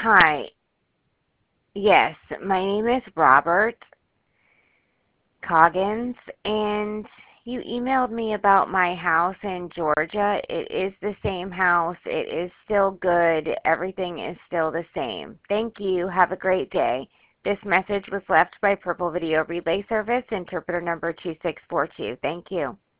Hi. Yes, my name is Robert Coggins, and you emailed me about my house in Georgia. It is the same house. It is still good. Everything is still the same. Thank you. Have a great day. This message was left by Purple Video Relay Service, interpreter number 2642. Thank you.